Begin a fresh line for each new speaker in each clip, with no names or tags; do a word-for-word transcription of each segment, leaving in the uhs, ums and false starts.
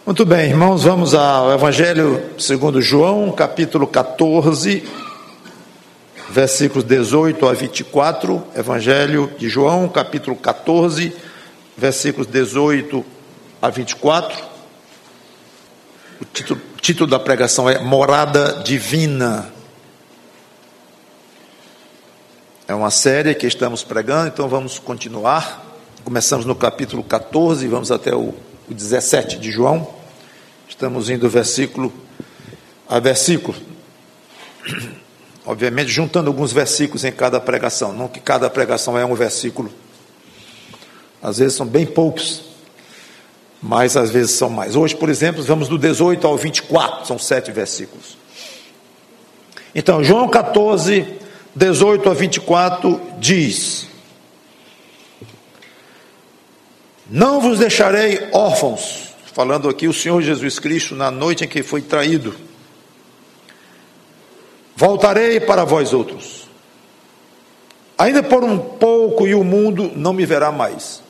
Muito bem, irmãos, vamos ao Evangelho segundo João, capítulo catorze, versículos dezoito a vinte e quatro. Evangelho de João, capítulo catorze, versículos dezoito a vinte e quatro. O título, o título da pregação é Morada Divina. É uma série que estamos pregando, então vamos continuar. Começamos no capítulo catorze, vamos até o o dezessete de João. Estamos indo versículo a versículo, obviamente juntando alguns versículos em cada pregação, não que cada pregação é um versículo, às vezes são bem poucos, mas às vezes são mais. Hoje, por exemplo, vamos do dezoito ao vinte e quatro, são sete versículos. Então, João catorze, dezoito a vinte e quatro diz: não vos deixarei órfãos, falando aqui o Senhor Jesus Cristo na noite em que foi traído. Voltarei para vós outros. Ainda por um pouco e o mundo não me verá mais.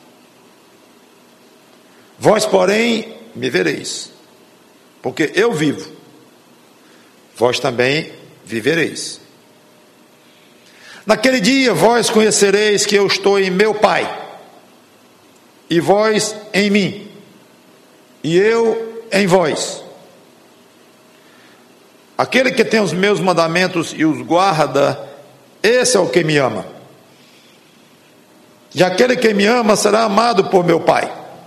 Vós, porém, me vereis, porque eu vivo, vós também vivereis. Naquele dia vós conhecereis que eu estou em meu Pai, e vós em mim, e eu em vós. Aquele que tem os meus mandamentos e os guarda, esse é o que me ama. E aquele que me ama será amado por meu Pai.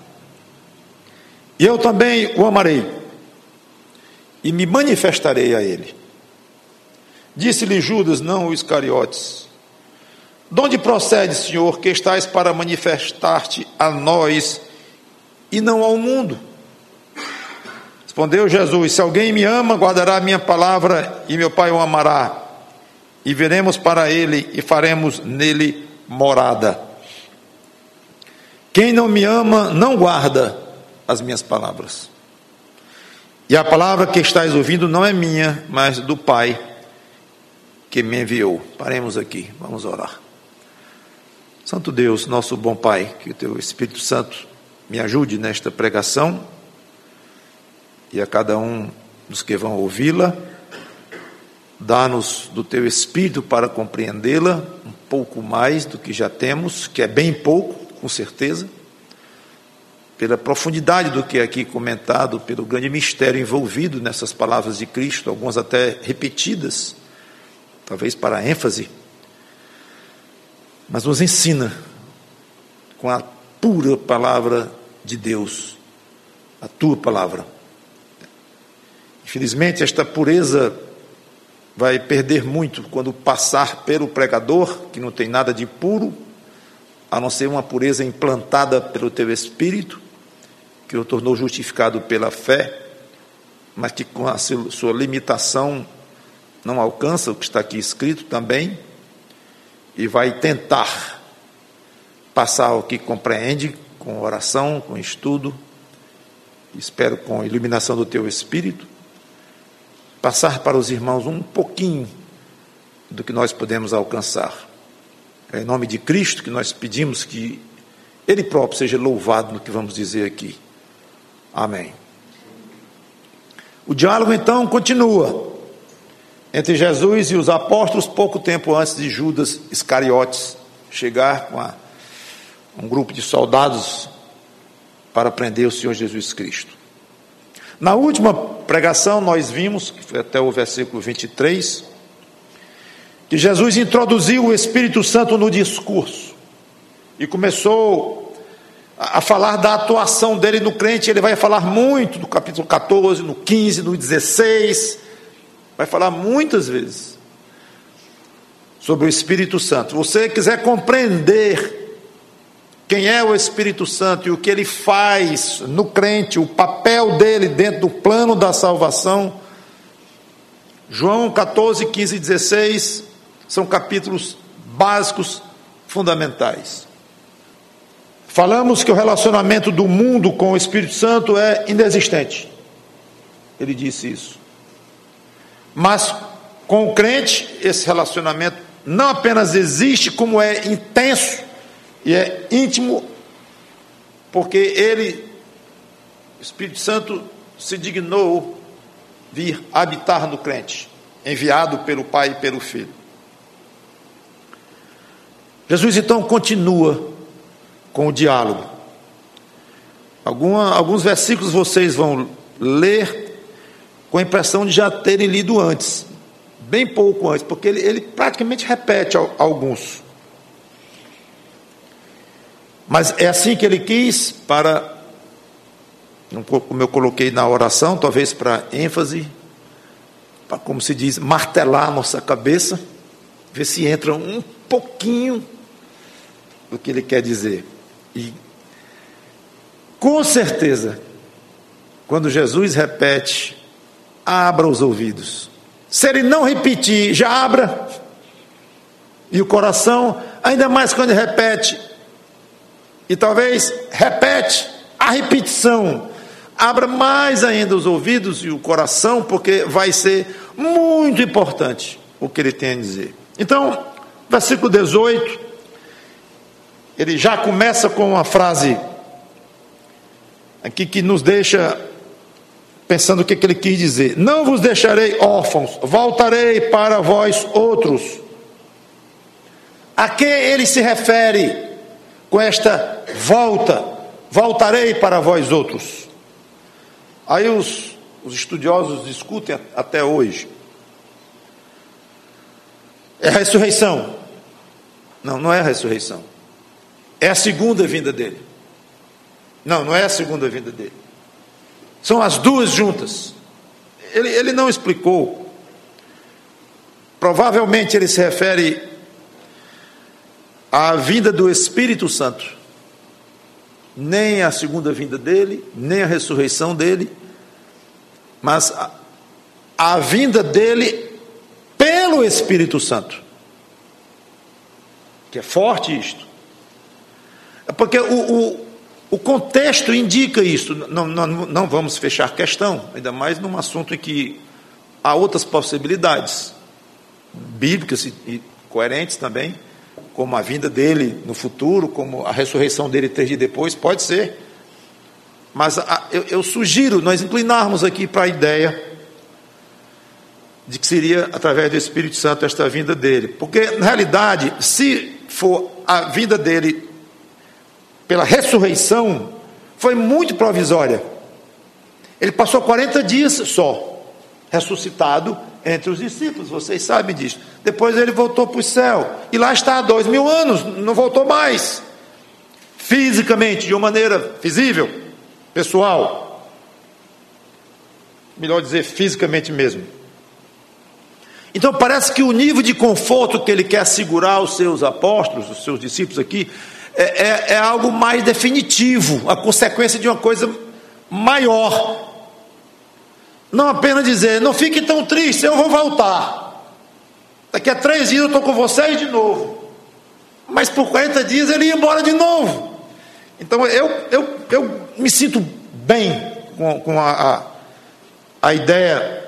E eu também o amarei, e me manifestarei a ele. Disse-lhe Judas, não o Iscariotes: de onde procede, Senhor, que estás para manifestar-te a nós e não ao mundo? Respondeu Jesus: se alguém me ama, guardará a minha palavra, e meu Pai o amará, e viremos para ele e faremos nele morada. Quem não me ama, não guarda as minhas palavras. E a palavra que estáis ouvindo não é minha, mas do Pai que me enviou. Paremos aqui, vamos orar. Santo Deus, nosso bom Pai, que o Teu Espírito Santo me ajude nesta pregação, e a cada um dos que vão ouvi-la, dá-nos do Teu Espírito para compreendê-la um pouco mais do que já temos, que é bem pouco, com certeza, pela profundidade do que é aqui comentado, pelo grande mistério envolvido nessas palavras de Cristo, algumas até repetidas, talvez para ênfase. Mas nos ensina com a pura palavra de Deus, a tua palavra. Infelizmente, esta pureza vai perder muito quando passar pelo pregador, que não tem nada de puro, a não ser uma pureza implantada pelo teu Espírito, que o tornou justificado pela fé, mas que com a sua limitação não alcança o que está aqui escrito também, e vai tentar passar o que compreende com oração, com estudo, espero com a iluminação do teu Espírito, passar para os irmãos um pouquinho do que nós podemos alcançar. É em nome de Cristo que nós pedimos que Ele próprio seja louvado no que vamos dizer aqui. Amém. O diálogo então continua entre Jesus e os apóstolos, pouco tempo antes de Judas Iscariotes chegar com a, um grupo de soldados para prender o Senhor Jesus Cristo. Na última pregação nós vimos, que foi até o versículo vinte e três, que Jesus introduziu o Espírito Santo no discurso e começou a, a falar da atuação dele no crente. Ele vai falar muito no capítulo catorze, no quinze, no dezesseis, vai falar muitas vezes sobre o Espírito Santo. Se você quiser compreender quem é o Espírito Santo e o que ele faz no crente, o papel dele dentro do plano da salvação, João catorze, quinze e dezesseis são capítulos básicos, fundamentais. Falamos que o relacionamento do mundo com o Espírito Santo é inexistente. Ele disse isso. Mas com o crente, esse relacionamento não apenas existe, como é intenso e é íntimo, porque ele o Espírito Santo se dignou vir habitar no crente, enviado pelo Pai e pelo Filho. Jesus então continua com o diálogo. Alguma, alguns versículos vocês vão ler com a impressão de já terem lido antes, bem pouco antes, porque ele, ele praticamente repete alguns. Mas é assim que ele quis, para, como eu coloquei na oração, talvez para ênfase, para, como se diz, martelar a nossa cabeça, ver se entra um pouquinho do que ele quer dizer. E com certeza, quando Jesus repete, abra os ouvidos. Se ele não repetir, já abra. E o coração, ainda mais quando ele repete, e talvez repete a repetição, abra mais ainda os ouvidos e o coração, porque vai ser muito importante o que ele tem a dizer. Então, versículo dezoito, ele já começa com uma frase aqui que nos deixa pensando o que ele quis dizer. Não vos deixarei órfãos, voltarei para vós outros. A que ele se refere com esta volta? Voltarei para vós outros. Aí os, os estudiosos discutem até hoje. É a ressurreição? Não, não é a ressurreição. É a segunda vinda dele. Não, não é a segunda vinda dele. São as duas juntas. Ele, ele não explicou. Provavelmente ele se refere à vinda do Espírito Santo. Nem a segunda vinda dele, nem a ressurreição dele, mas a, a vinda dele pelo Espírito Santo. Que é forte isto. É porque o, o, o contexto indica isso. Não, não, não vamos fechar questão, ainda mais num assunto em que há outras possibilidades bíblicas e, e coerentes também, como a vinda dele no futuro, como a ressurreição dele três dias depois, pode ser. Mas a, eu, eu sugiro nós inclinarmos aqui para a ideia de que seria através do Espírito Santo esta vinda dele. Porque, na realidade, se for a vinda dele pela ressurreição, foi muito provisória. Ele passou quarenta dias só, ressuscitado entre os discípulos, vocês sabem disso. Depois ele voltou para o céu, e lá está há dois mil anos, não voltou mais, fisicamente, de uma maneira visível, pessoal, melhor dizer, fisicamente mesmo. Então parece que o nível de conforto que ele quer assegurar aos seus apóstolos, os seus discípulos aqui, é, é, é algo mais definitivo, a consequência de uma coisa maior. Não apenas dizer, não fique tão triste, eu vou voltar. Daqui a três dias eu estou com vocês de novo. Mas por quarenta dias ele ia embora de novo. Então eu, eu, eu me sinto bem com, com a, a, a ideia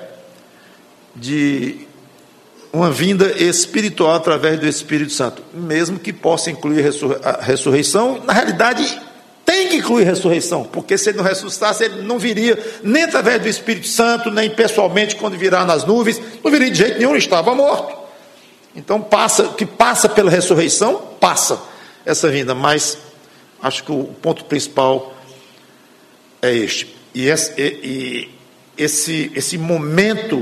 de uma vinda espiritual através do Espírito Santo, mesmo que possa incluir a ressurreição. Na realidade, tem que incluir a ressurreição, porque se ele não ressuscitasse, ele não viria nem através do Espírito Santo, nem pessoalmente quando virar nas nuvens, não viria de jeito nenhum, ele estava morto. Então passa, que passa pela ressurreição, passa essa vinda, mas acho que o ponto principal é este. E esse, e esse, esse momento,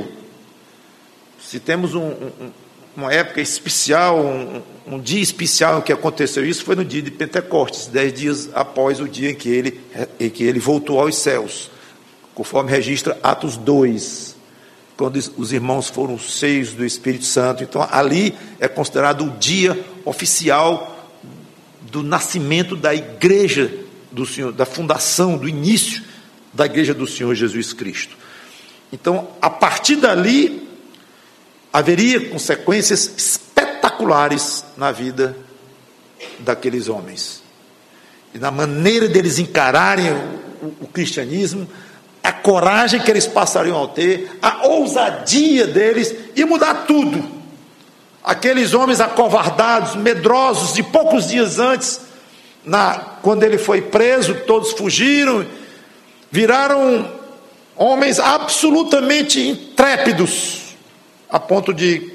se temos um, um, uma época especial, um, um dia especial em que aconteceu isso, foi no dia de Pentecostes, dez dias após o dia em que ele, em que ele voltou aos céus, conforme registra Atos dois, quando os irmãos foram cheios do Espírito Santo. Então ali é considerado o dia oficial do nascimento da igreja do Senhor, da fundação, do início da igreja do Senhor Jesus Cristo. Então, a partir dali, haveria consequências espetaculares na vida daqueles homens. E na maneira deles encararem o, o, o cristianismo, a coragem que eles passariam a ter, a ousadia deles, ia mudar tudo. Aqueles homens acovardados, medrosos, de poucos dias antes, na, quando ele foi preso, todos fugiram, viraram homens absolutamente intrépidos, a ponto de,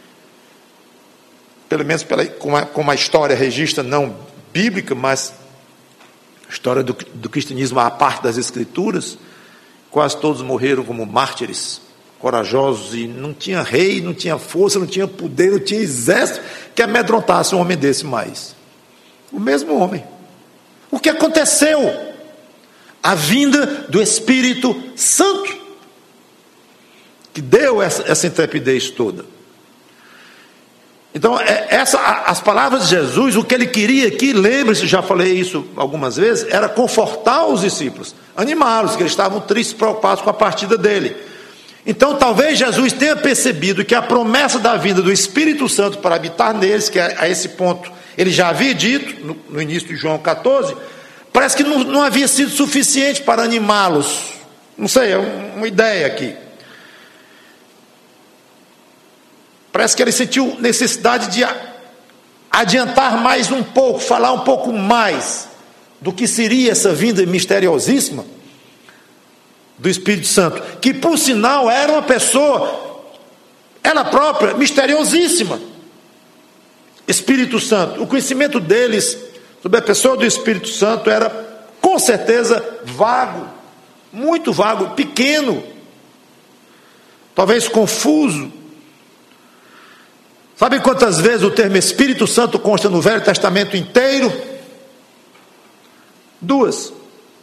pelo menos pela, como, a, como a história registra, não bíblica, mas a história do, do cristianismo à parte das escrituras, quase todos morreram como mártires, corajosos, e não tinha rei, não tinha força, não tinha poder, não tinha exército que amedrontasse um homem desse mais. O mesmo homem. O que aconteceu? A vinda do Espírito Santo, que deu essa, essa intrepidez toda. Então, essa, as palavras de Jesus, o que ele queria aqui, lembre-se, já falei isso algumas vezes, era confortar os discípulos, animá-los, que eles estavam tristes, preocupados com a partida dele. Então, talvez Jesus tenha percebido que a promessa da vinda do Espírito Santo para habitar neles, que a esse ponto ele já havia dito, no, no início de João catorze, parece que não, não havia sido suficiente para animá-los. Não sei, é uma ideia aqui. Parece que ele sentiu necessidade de adiantar mais um pouco, falar um pouco mais do que seria essa vinda misteriosíssima do Espírito Santo, que por sinal era uma pessoa, ela própria, misteriosíssima. Espírito Santo, o conhecimento deles sobre a pessoa do Espírito Santo era com certeza vago, muito vago, pequeno, talvez confuso. Sabe quantas vezes o termo Espírito Santo consta no Velho Testamento inteiro? Duas.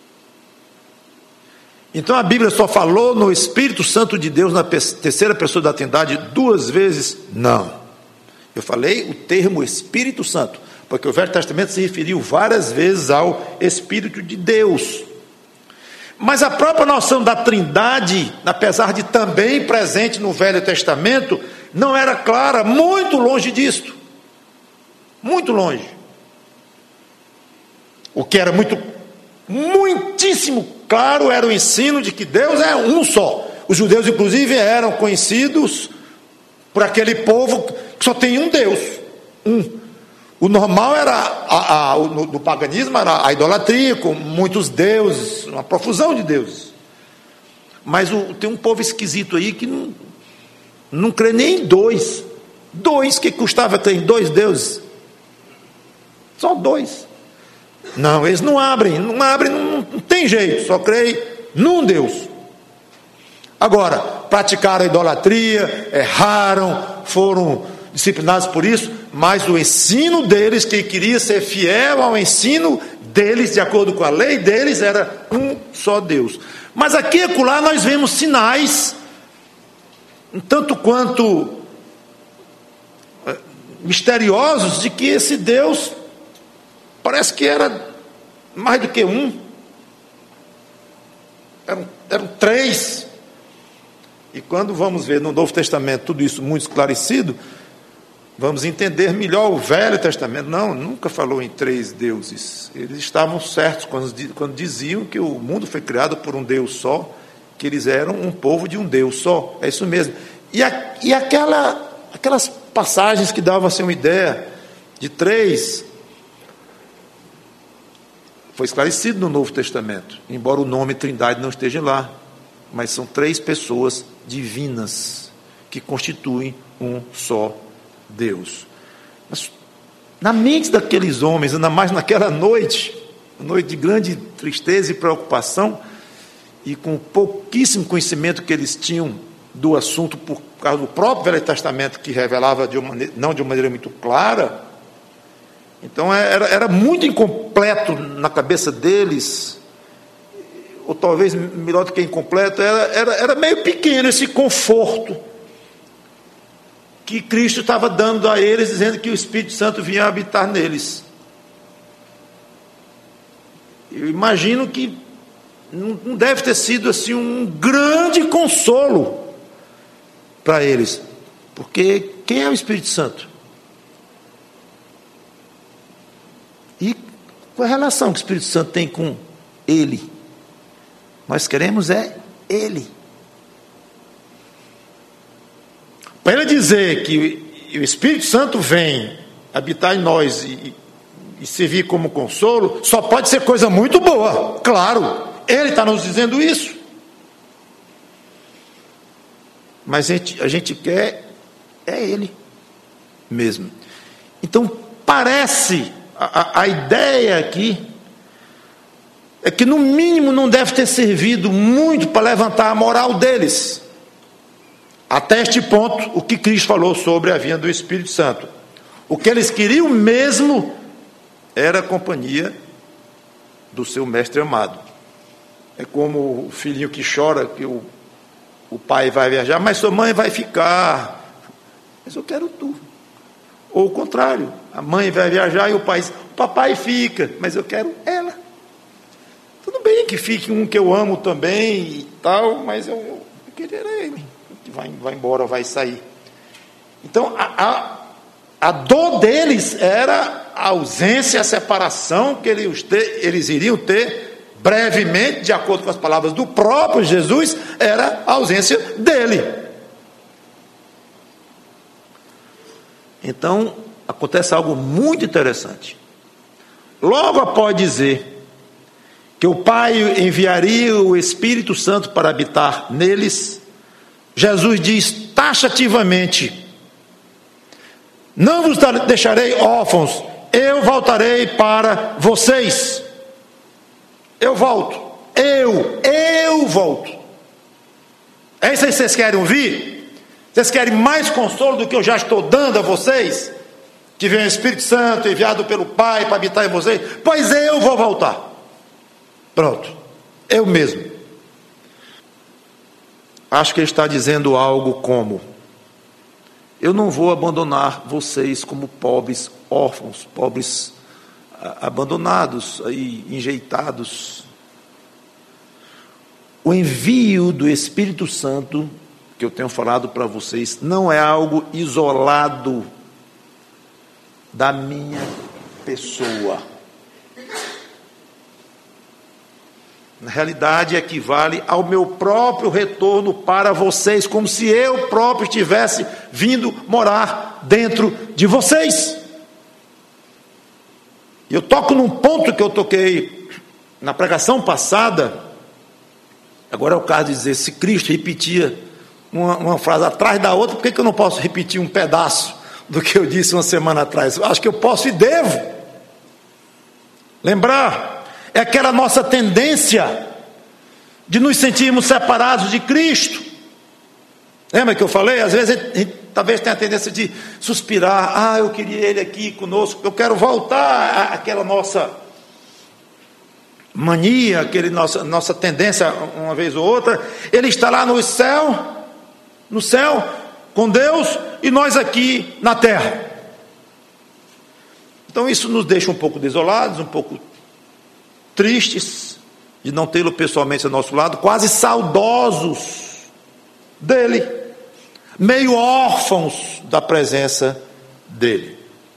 Então a Bíblia só falou no Espírito Santo de Deus na terceira pessoa da Trindade duas vezes? Não. Eu falei o termo Espírito Santo, porque o Velho Testamento se referiu várias vezes ao Espírito de Deus. Mas a própria noção da Trindade, apesar de também presente no Velho Testamento, não era clara, muito longe disto. Muito longe. O que era muito, muitíssimo claro era o ensino de que Deus é um só. Os judeus, inclusive, eram conhecidos por aquele povo que só tem um Deus. Um. O normal era, a, a, no, no paganismo, era a idolatria, com muitos deuses, uma profusão de deuses. Mas o, tem um povo esquisito aí que não, não crê nem em dois. Dois, que custava ter em dois deuses? Só dois. Não, eles não abrem, não abrem, não, não tem jeito, só creem num Deus. Agora, praticaram a idolatria, erraram, foram disciplinados por isso, mas o ensino deles, quem queria ser fiel ao ensino deles, de acordo com a lei deles, era um só Deus. Mas aqui e acolá nós vemos sinais, um tanto quanto misteriosos, de que esse Deus parece que era mais do que um, eram, eram três. E quando vamos ver no Novo Testamento tudo isso muito esclarecido, vamos entender melhor o Velho Testamento. Não, nunca falou em três deuses. Eles estavam certos quando, quando diziam que o mundo foi criado por um Deus só, que eles eram um povo de um Deus só. É isso mesmo. E, a, e aquela, aquelas passagens que davam assim uma ideia de três, foi esclarecido no Novo Testamento, embora o nome Trindade não esteja lá, mas são três pessoas divinas que constituem um só Deus. Mas na mente daqueles homens, ainda mais naquela noite, noite de grande tristeza e preocupação, e com pouquíssimo conhecimento que eles tinham do assunto por causa do próprio Velho Testamento, que revelava de uma maneira, não de uma maneira muito clara, então era, era muito incompleto na cabeça deles, ou talvez melhor do que incompleto, era, era, era meio pequeno esse conforto que Cristo estava dando a eles, dizendo que o Espírito Santo vinha habitar neles. Eu imagino que não deve ter sido assim um grande consolo para eles, porque quem é o Espírito Santo? E qual a relação que o Espírito Santo tem com ele? Nós queremos é ele. Para ele dizer que o Espírito Santo vem habitar em nós e, e servir como consolo, só pode ser coisa muito boa, claro. Ele está nos dizendo isso. Mas a gente, a gente quer é Ele mesmo. Então parece, a, a ideia aqui é que no mínimo não deve ter servido muito para levantar a moral deles. Até este ponto, o que Cristo falou sobre a vinda do Espírito Santo. O que eles queriam mesmo era a companhia do seu mestre amado. É como o filhinho que chora, que o, o pai vai viajar, mas sua mãe vai ficar. Mas eu quero tu. Ou o contrário, a mãe vai viajar e o pai diz, o papai fica, mas eu quero ela. Tudo bem que fique um que eu amo também e tal, mas eu, eu, eu queria ele, que vai, vai embora, vai sair. Então, a, a, a dor deles era a ausência, a separação que eles, ter, eles iriam ter brevemente, de acordo com as palavras do próprio Jesus, era a ausência dele. Então, acontece algo muito interessante. Logo após dizer que o Pai enviaria o Espírito Santo para habitar neles, Jesus diz taxativamente: não vos deixarei órfãos, eu voltarei para vocês. Eu volto, eu, eu volto. É isso aí que vocês querem ouvir? Vocês querem mais consolo do que eu já estou dando a vocês? Que vem o Espírito Santo enviado pelo Pai para habitar em vocês? Pois eu vou voltar. Pronto, eu mesmo. Acho que ele está dizendo algo como: eu não vou abandonar vocês como pobres órfãos, pobres abandonados, aí, enjeitados. O envio do Espírito Santo, que eu tenho falado para vocês, não é algo isolado da minha pessoa. Na realidade, equivale ao meu próprio retorno para vocês, como se eu próprio estivesse vindo morar dentro de vocês. E eu toco num ponto que eu toquei na pregação passada. Agora é o caso de dizer, se Cristo repetia uma, uma frase atrás da outra, por que, que eu não posso repetir um pedaço do que eu disse uma semana atrás? Eu acho que eu posso e devo lembrar. É aquela nossa tendência de nos sentirmos separados de Cristo. Lembra que eu falei? Às vezes a gente talvez tenha a tendência de suspirar. Ah, eu queria ele aqui conosco. Eu quero voltar àquela nossa mania, aquela nossa, nossa tendência, uma vez ou outra. Ele está lá no céu, no céu, com Deus, e nós aqui na terra. Então isso nos deixa um pouco desolados, um pouco tristes de não tê-lo pessoalmente ao nosso lado, quase saudosos dele, meio órfãos da presença dele.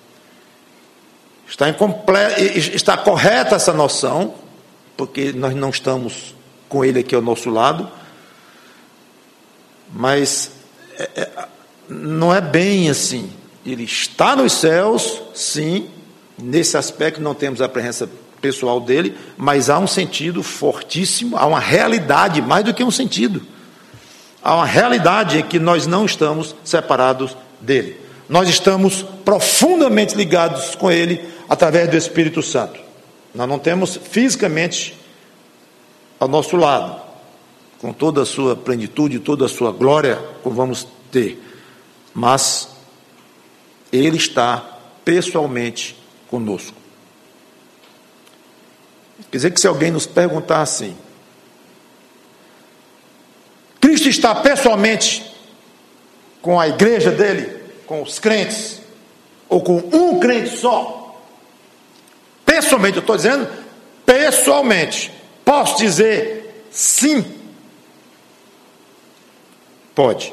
Está, incomple... Está correta essa noção, porque nós não estamos com ele aqui ao nosso lado, mas é, é, não é bem assim. Ele está nos céus, sim, nesse aspecto não temos a presença pessoal dele, mas há um sentido fortíssimo, há uma realidade, mais do que um sentido, há uma realidade em que nós não estamos separados dele, nós estamos profundamente ligados com ele através do Espírito Santo. Nós não temos fisicamente ao nosso lado, com toda a sua plenitude, toda a sua glória, como vamos ter, mas ele está pessoalmente conosco. Quer dizer que se alguém nos perguntar assim, Cristo está pessoalmente com a igreja dele, com os crentes, ou com um crente só? Pessoalmente, eu estou dizendo, pessoalmente, posso dizer sim? Pode.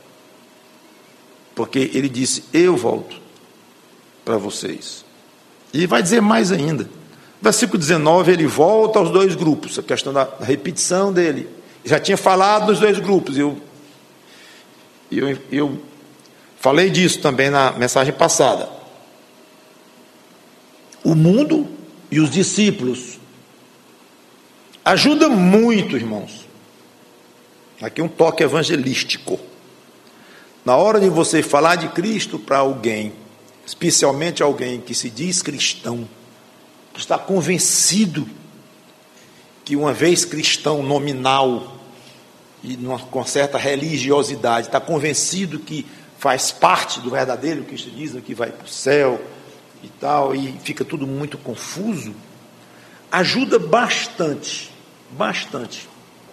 Porque ele disse, eu volto para vocês. E vai dizer mais ainda. Versículo dezenove, ele volta aos dois grupos, a questão da repetição dele. Já tinha falado dos dois grupos, eu, eu, eu falei disso também na mensagem passada. O mundo e os discípulos. Ajuda muito, irmãos. Aqui um toque evangelístico. Na hora de você falar de Cristo para alguém, especialmente alguém que se diz cristão, que está convencido que uma vez cristão nominal e numa, com certa religiosidade, está convencido que faz parte do verdadeiro cristianismo, que vai para o céu e tal, e fica tudo muito confuso, ajuda bastante, bastante.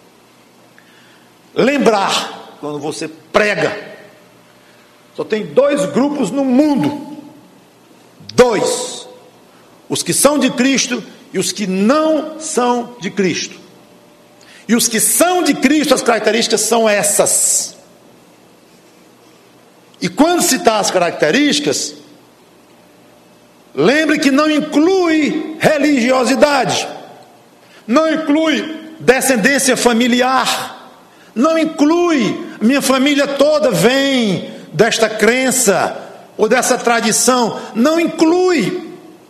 Lembrar, quando você prega, só tem dois grupos no mundo, dois, os que são de Cristo e os que não são de Cristo. E os que são de Cristo, as características são essas. E quando citar as características, lembre que não inclui religiosidade, não inclui descendência familiar, não inclui minha família toda vem desta crença ou dessa tradição, não inclui.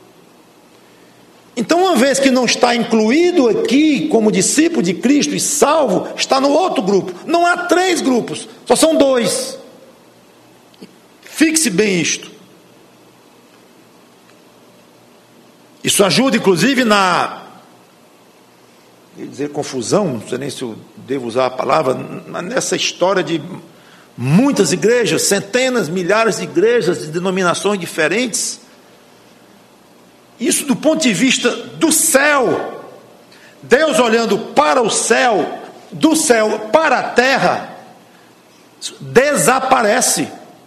Então, uma vez que não está incluído aqui como discípulo de Cristo e salvo, está no outro grupo. Não há três grupos, só são dois. Fixe bem isto. Isso ajuda, inclusive, na... Quer dizer confusão, não sei nem se eu devo usar a palavra, nessa história de muitas igrejas, centenas, milhares de igrejas, de denominações diferentes. Isso do ponto de vista do céu, Deus olhando para o céu, do céu para a terra, desaparece.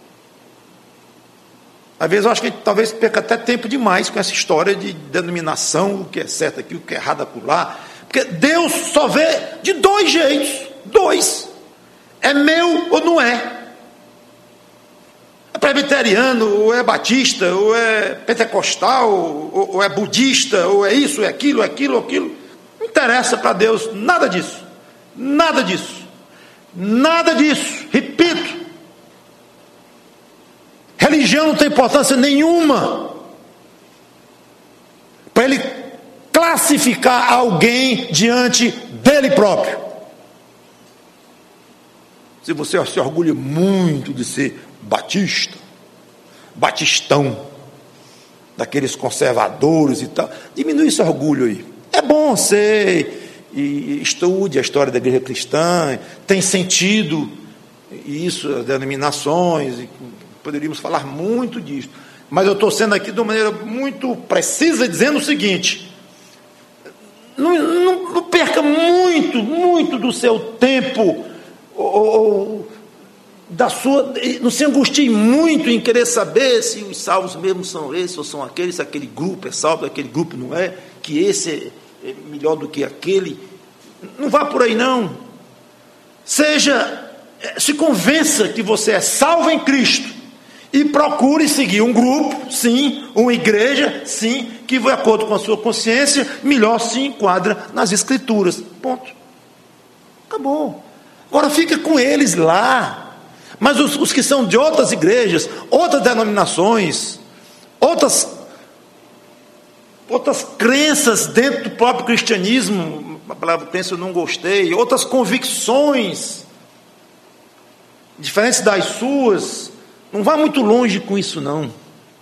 Às vezes eu acho que talvez perca até tempo demais com essa história de denominação, o que é certo aqui, o que é errado acolá, porque Deus só vê de dois jeitos, dois, é meu ou não é. É presbiteriano, ou é batista, ou é pentecostal, ou, ou é budista, ou é isso, ou é aquilo, ou é aquilo, ou aquilo. Não interessa para Deus nada disso. Nada disso. Nada disso. Repito. Religião não tem importância nenhuma para Ele classificar alguém diante dele próprio. Se você se orgulha muito de ser batista, batistão, daqueles conservadores e tal, diminui esse orgulho aí. É bom ser, e estude a história da igreja cristã, tem sentido isso, as denominações, e poderíamos falar muito disso, mas eu estou sendo aqui de uma maneira muito precisa, dizendo o seguinte: não, não, não perca muito, muito do seu tempo, ou, ou da sua, não se angustie muito em querer saber se os salvos mesmo são esses ou são aqueles, se aquele grupo é salvo, aquele grupo não é, que esse é melhor do que aquele. Não vá por aí não. Seja, se convença que você é salvo em Cristo e procure seguir um grupo, sim, uma igreja, sim, que de acordo com a sua consciência melhor se enquadra nas Escrituras. Ponto. Acabou. Agora fica com eles lá. Mas os, os que são de outras igrejas, outras denominações, outras, outras crenças dentro do próprio cristianismo, a palavra crença eu não gostei, outras convicções, diferentes das suas, não vá muito longe com isso não.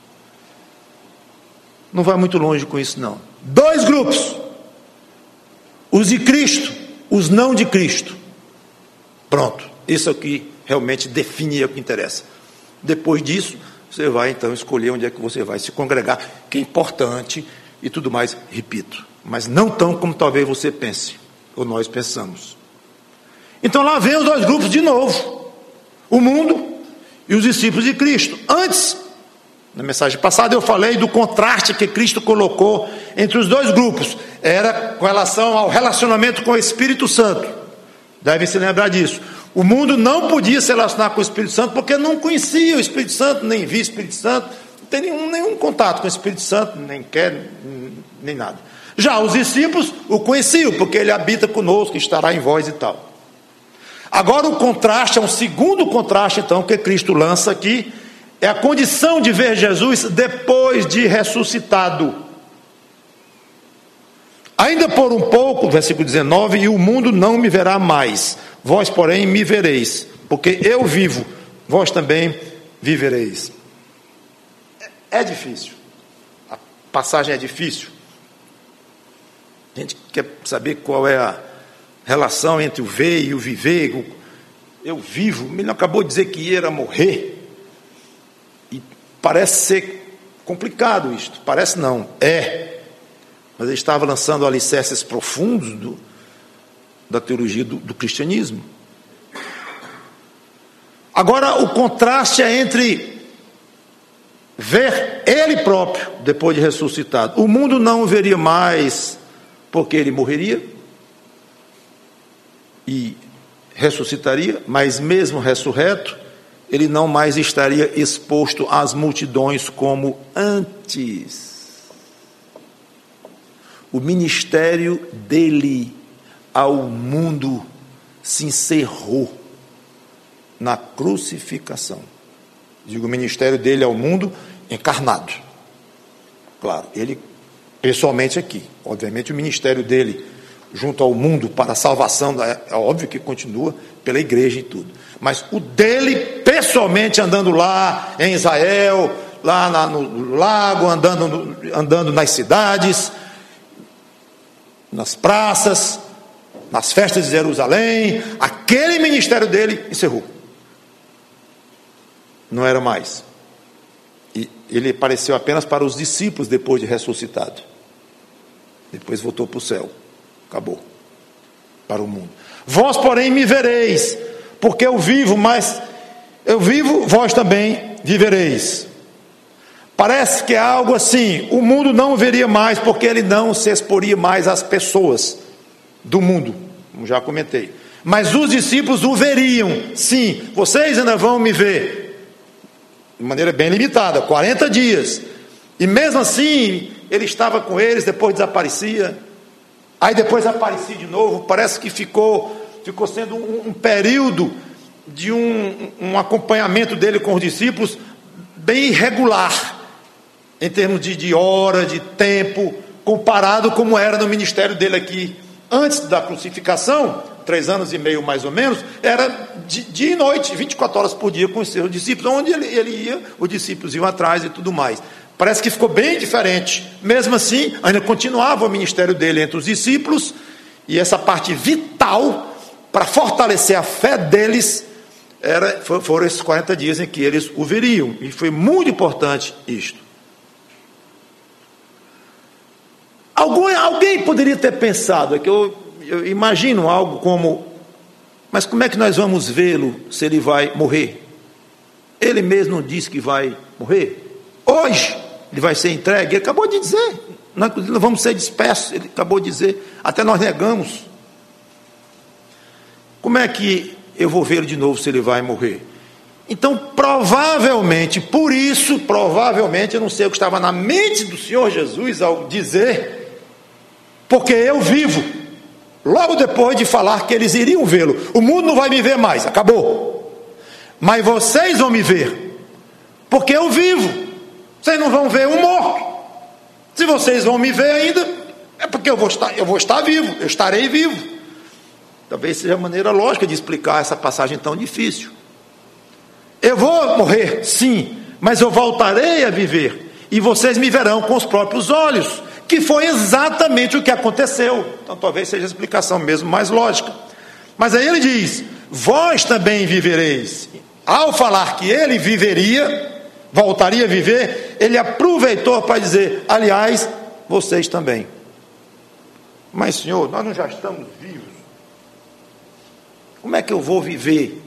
Não vá muito longe com isso não. Dois grupos, os de Cristo, os não de Cristo. Pronto, isso é o que realmente define o que interessa. Depois disso, você vai então escolher onde é que você vai se congregar, que é importante e tudo mais, repito, mas não tão como talvez você pense, ou nós pensamos. Então lá vem os dois grupos de novo, o mundo e os discípulos de Cristo. Antes, na mensagem passada, eu falei do contraste que Cristo colocou entre os dois grupos, era com relação ao relacionamento com o Espírito Santo. Devem se lembrar disso. O mundo não podia se relacionar com o Espírito Santo porque não conhecia o Espírito Santo, nem via o Espírito Santo, não tem nenhum, nenhum contato com o Espírito Santo, nem quer, nem nada. Já os discípulos o conheciam, porque ele habita conosco, estará em vós e tal. Agora o contraste, é um segundo contraste então que Cristo lança aqui, é a condição de ver Jesus depois de ressuscitado. Ainda por um pouco, versículo dezenove, e o mundo não me verá mais, vós, porém, me vereis, porque eu vivo, vós também vivereis. É difícil, a passagem é difícil. A gente quer saber qual é a relação entre o ver e o viver. Eu vivo, ele acabou de dizer que ia morrer, e parece ser complicado isto, parece não, é. Mas ele estava lançando alicerces profundos do, da teologia do, do cristianismo. Agora, o contraste é entre ver ele próprio, depois de ressuscitado. O mundo não o veria mais, porque ele morreria e ressuscitaria, mas mesmo ressurreto, ele não mais estaria exposto às multidões como antes. O ministério dele ao mundo se encerrou na crucificação. Digo, o ministério dele ao mundo encarnado. Claro, ele pessoalmente aqui. Obviamente o ministério dele junto ao mundo para a salvação, é, é óbvio que continua pela igreja e tudo. Mas o dele pessoalmente andando lá em Israel, lá na, no lago, andando, no, andando nas cidades, nas praças, nas festas de Jerusalém, aquele ministério dele encerrou. Não era mais. E ele apareceu apenas para os discípulos depois de ressuscitado. Depois voltou para o céu. Acabou. Para o mundo. Vós, porém, me vereis, porque eu vivo, mas eu vivo, vós também vivereis. Parece que é algo assim, o mundo não o veria mais, porque ele não se exporia mais às pessoas do mundo, como já comentei. Mas os discípulos o veriam, sim, vocês ainda vão me ver, de maneira bem limitada, quarenta dias. E mesmo assim, ele estava com eles, depois desaparecia, aí depois aparecia de novo. Parece que ficou, ficou sendo um, um período de um, um acompanhamento dele com os discípulos bem irregular, em termos de, de hora, de tempo, comparado como era no ministério dele aqui, antes da crucificação, três anos e meio mais ou menos, era de, dia e noite, vinte e quatro horas por dia com os seus discípulos, onde ele, ele ia, os discípulos iam atrás e tudo mais. Parece que ficou bem diferente. Mesmo assim, ainda continuava o ministério dele entre os discípulos, e essa parte vital, para fortalecer a fé deles, era, foram esses quarenta dias em que eles o veriam, e foi muito importante isto. Algum, alguém poderia ter pensado, é que eu, eu imagino algo como, mas como é que nós vamos vê-lo se ele vai morrer? Ele mesmo disse que vai morrer. Hoje ele vai ser entregue, ele acabou de dizer, nós vamos ser dispersos, ele acabou de dizer, até nós negamos. Como é que eu vou vê-lo de novo se ele vai morrer? Então, provavelmente, por isso, provavelmente, eu não sei o que estava na mente do Senhor Jesus ao dizer, porque eu vivo, logo depois de falar que eles iriam vê-lo. O mundo não vai me ver mais, acabou. Mas vocês vão me ver, porque eu vivo. Vocês não vão ver um morto. Se vocês vão me ver ainda, é porque eu vou estar, eu vou estar vivo, eu estarei vivo. Talvez seja a maneira lógica de explicar essa passagem tão difícil. Eu vou morrer, sim, mas eu voltarei a viver, e vocês me verão com os próprios olhos, que foi exatamente o que aconteceu. Então talvez seja a explicação mesmo mais lógica. Mas aí ele diz, vós também vivereis. Ao falar que ele viveria, voltaria a viver, ele aproveitou para dizer, aliás, vocês também. Mas Senhor, nós não já estamos vivos? Como é que eu vou viver?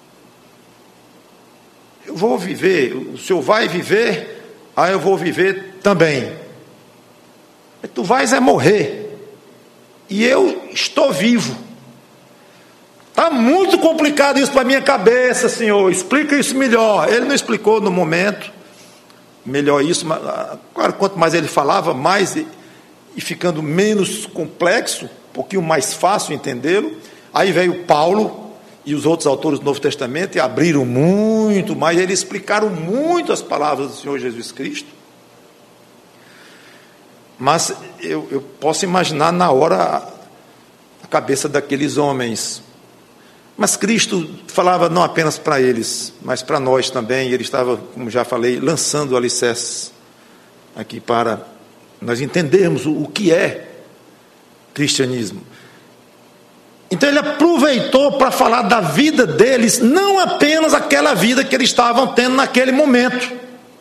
Eu vou viver, o Senhor vai viver, aí eu vou viver também. Tu vais é morrer, e eu estou vivo. Está muito complicado isso para a minha cabeça, Senhor, explica isso melhor. Ele não explicou no momento melhor isso, mas, claro, quanto mais ele falava, mais e, e ficando menos complexo, um pouquinho mais fácil entendê-lo. Aí veio Paulo e os outros autores do Novo Testamento e abriram muito mais, eles explicaram muito as palavras do Senhor Jesus Cristo. Mas eu, eu posso imaginar na hora a cabeça daqueles homens. Mas Cristo falava não apenas para eles, mas para nós também. Ele estava, como já falei, lançando alicerces aqui para nós entendermos o, o que é cristianismo. Então ele aproveitou para falar da vida deles, não apenas aquela vida que eles estavam tendo naquele momento.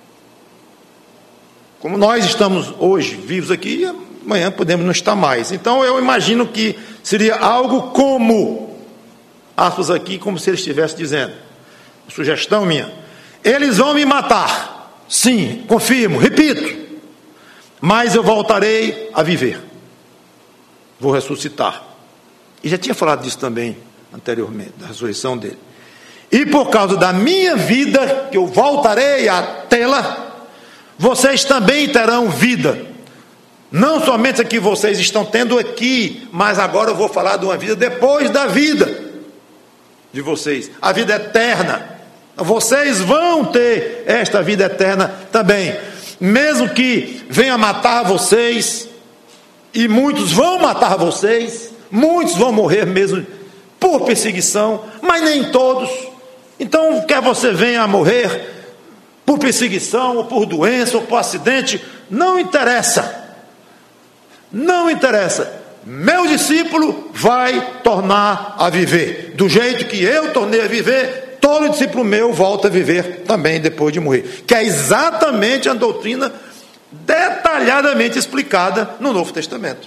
Como nós estamos hoje vivos aqui, amanhã podemos não estar mais. Então eu imagino que seria algo como, aspas aqui, como se ele estivesse dizendo, sugestão minha, eles vão me matar, sim, confirmo, repito, mas eu voltarei a viver, vou ressuscitar. E já tinha falado disso também anteriormente, da ressurreição dele. E por causa da minha vida, que eu voltarei a tê-la, vocês também terão vida. Não somente a que vocês estão tendo aqui, mas agora eu vou falar de uma vida depois da vida de vocês, a vida eterna. Vocês vão ter esta vida eterna também, mesmo que venha matar vocês, e muitos vão matar vocês, muitos vão morrer mesmo por perseguição, mas nem todos. Então, quer você venha a morrer por perseguição, ou por doença, ou por acidente, não interessa, não interessa, meu discípulo vai tornar a viver, do jeito que eu tornei a viver, todo discípulo meu volta a viver também depois de morrer, que é exatamente a doutrina detalhadamente explicada no Novo Testamento,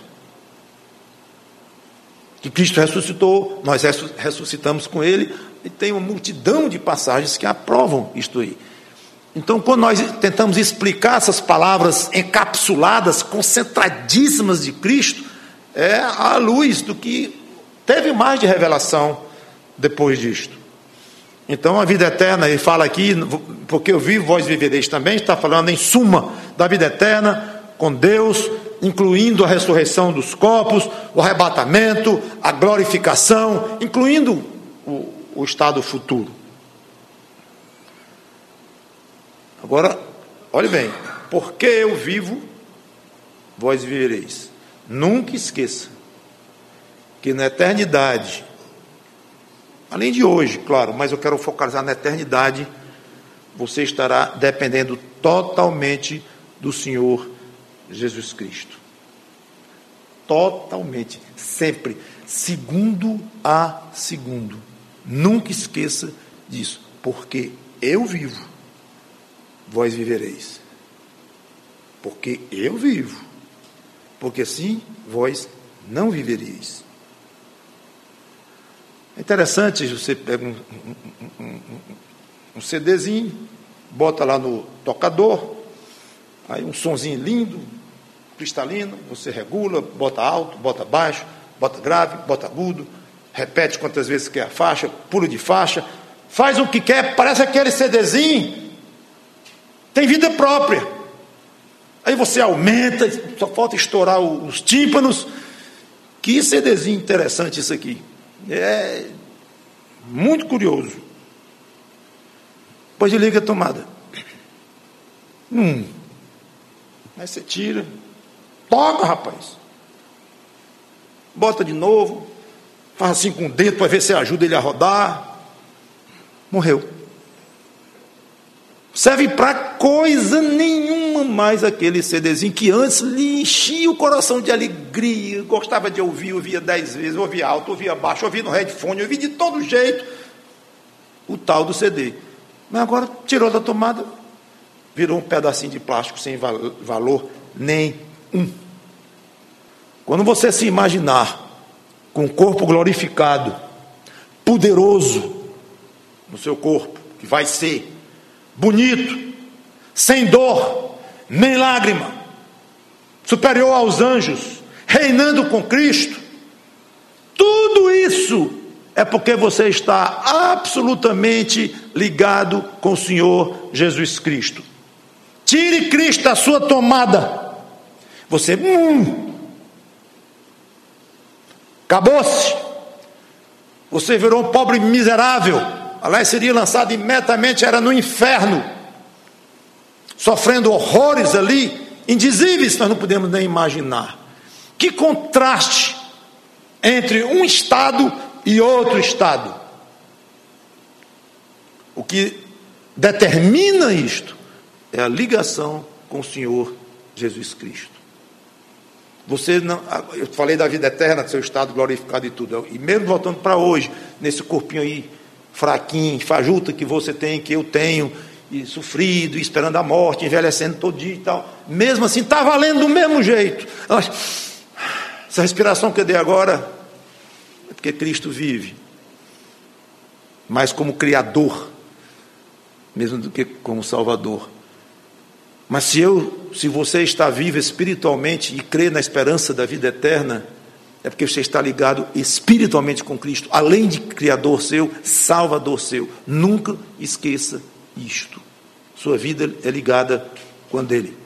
que Cristo ressuscitou, nós ressuscitamos com ele, e tem uma multidão de passagens que aprovam isto aí. Então, quando nós tentamos explicar essas palavras encapsuladas, concentradíssimas de Cristo, é à luz do que teve mais de revelação depois disto. Então, a vida eterna, ele fala aqui, porque eu vivo, vós vivereis também, está falando em suma da vida eterna com Deus, incluindo a ressurreição dos corpos, o arrebatamento, a glorificação, incluindo o, o estado futuro. Agora, olhe bem, porque eu vivo, vós vivereis. Nunca esqueça que na eternidade, além de hoje, claro, mas eu quero focalizar na eternidade, você estará dependendo totalmente do Senhor Jesus Cristo. Totalmente, sempre, segundo a segundo. Nunca esqueça disso, porque eu vivo, vós vivereis, porque eu vivo, porque assim vós não vivereis. É interessante, você pega um, um, um, um CDzinho, bota lá no tocador, aí um sonzinho lindo, cristalino, você regula, bota alto, bota baixo, bota grave, bota agudo, repete quantas vezes quer a faixa, pula de faixa, faz o que quer, parece aquele CDzinho, tem vida própria. Aí você aumenta, só falta estourar os tímpanos. Que CDzinho interessante isso aqui. É muito curioso. Depois liga a tomada. Hum. Aí você tira. Toca, rapaz. Bota de novo. Faz assim com o dedo para ver se ajuda ele a rodar. Morreu. Serve para coisa nenhuma mais aquele CDzinho que antes lhe enchia o coração de alegria, gostava de ouvir, ouvia dez vezes, ouvia alto, ouvia baixo, ouvia no headphone, ouvia de todo jeito o tal do C D. Mas agora tirou da tomada, virou um pedacinho de plástico sem valor nenhum. Quando você se imaginar com o corpo glorificado, poderoso no seu corpo, que vai ser bonito, sem dor, nem lágrima, superior aos anjos, reinando com Cristo, tudo isso é porque você está absolutamente ligado com o Senhor Jesus Cristo. Tire Cristo da sua tomada, você, hum, acabou-se, você virou um pobre miserável. Aliás, seria lançado imediatamente, era no inferno, sofrendo horrores ali, indizíveis, nós não podemos nem imaginar. Que contraste entre um estado e outro estado. O que determina isto é a ligação com o Senhor Jesus Cristo. Você não, eu falei da vida eterna, do seu estado glorificado e tudo, e mesmo voltando para hoje, nesse corpinho aí, fraquinho, fajuta que você tem, que eu tenho, e sofrido, e esperando a morte, envelhecendo todo dia e tal, mesmo assim, está valendo do mesmo jeito. Essa respiração que eu dei agora, é porque Cristo vive, mais como Criador, mesmo do que como Salvador. Mas se eu, se você está vivo espiritualmente e crê na esperança da vida eterna, é porque você está ligado espiritualmente com Cristo, além de Criador seu, Salvador seu. Nunca esqueça isto. Sua vida é ligada com a dele.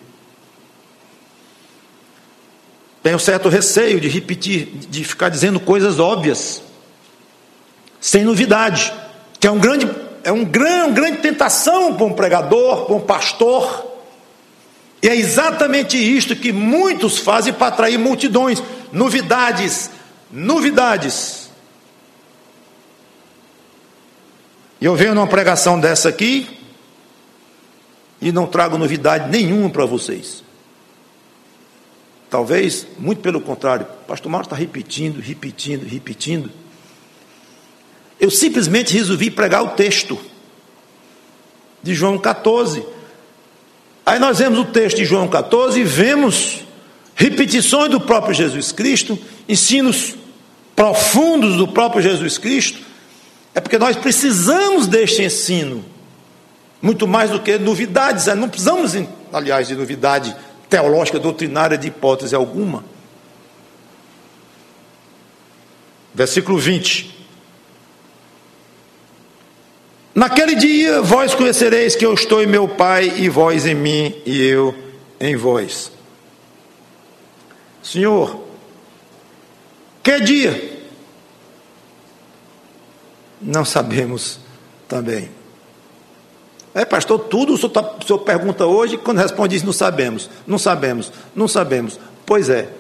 Tenho certo receio de repetir, de ficar dizendo coisas óbvias, sem novidade, que é um grande, é um grande, uma grande tentação para um pregador, para um pastor. E é exatamente isto que muitos fazem para atrair multidões. Novidades, novidades. E eu venho numa pregação dessa aqui e não trago novidade nenhuma para vocês. Talvez, muito pelo contrário, o pastor Marcos está repetindo, repetindo, repetindo. Eu simplesmente resolvi pregar o texto de João catorze. Aí nós vemos o texto de João catorze e vemos repetições do próprio Jesus Cristo, ensinos profundos do próprio Jesus Cristo. É porque nós precisamos deste ensino, muito mais do que novidades. Não precisamos, aliás, de novidade teológica, doutrinária, de hipótese alguma. Versículo vinte. Naquele dia vós conhecereis que eu estou em meu Pai, e vós em mim, e eu em vós. Senhor, que dia? Não sabemos também. É, pastor, tudo o senhor, tá, o senhor pergunta hoje, quando responde diz, não sabemos, não sabemos, não sabemos. Pois é.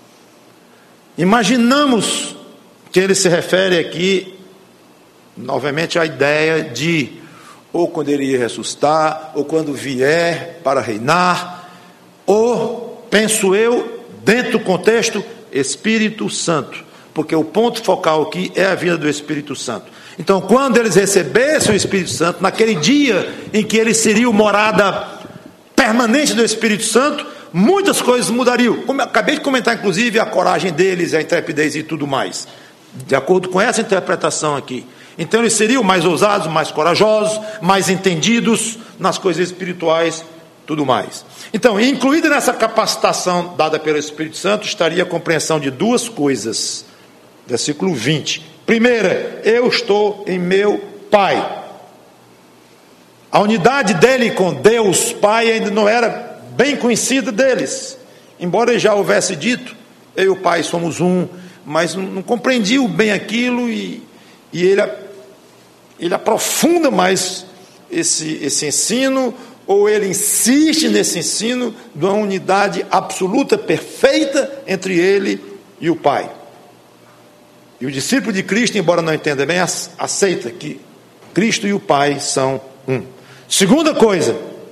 Imaginamos que ele se refere aqui novamente a ideia de, ou quando ele ia ressuscitar, ou quando vier para reinar, ou, penso eu, dentro do contexto, Espírito Santo, porque o ponto focal aqui é a vinda do Espírito Santo. Então, quando eles recebessem o Espírito Santo, naquele dia em que eles seriam morada permanente do Espírito Santo, muitas coisas mudariam. Como eu acabei de comentar, inclusive, a coragem deles, a intrepidez e tudo mais, de acordo com essa interpretação aqui. Então eles seriam mais ousados, mais corajosos, mais entendidos nas coisas espirituais, tudo mais. Então, incluída nessa capacitação dada pelo Espírito Santo, estaria a compreensão de duas coisas. Versículo vinte. Primeira, eu estou em meu Pai. A unidade dele com Deus Pai ainda não era bem conhecida deles. Embora ele já houvesse dito, eu e o Pai somos um, mas não, não compreendiam bem aquilo e, e ele... ele aprofunda mais esse, esse ensino, ou ele insiste nesse ensino de uma unidade absoluta, perfeita entre ele e o Pai. E o discípulo de Cristo, embora não entenda bem, aceita que Cristo e o Pai são um. Segunda coisa,